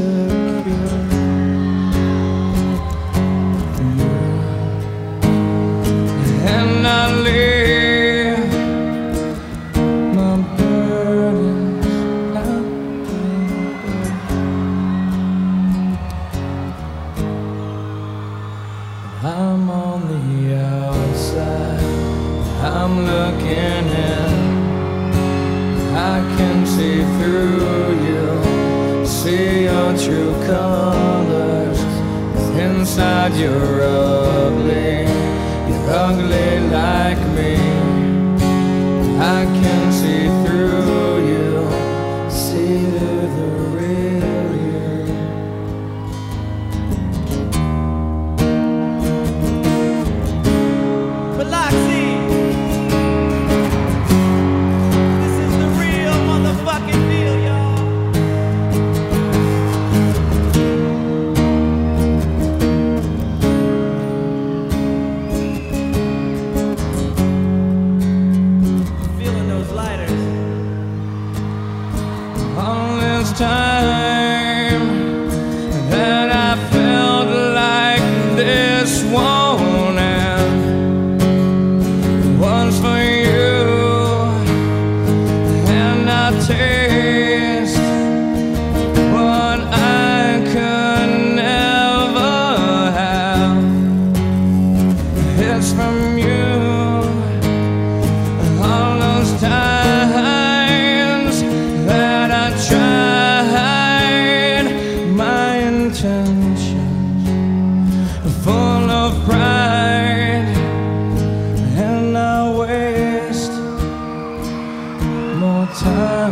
secure. And I leave my burdens out there. I'm on the outside, I'm looking in. I can see through you, see your true colors. Inside you're ugly like me. I can see through you, see through the real you. Biloxi, this is the real motherfucking deal, y'all. Feeling those lighters. All this time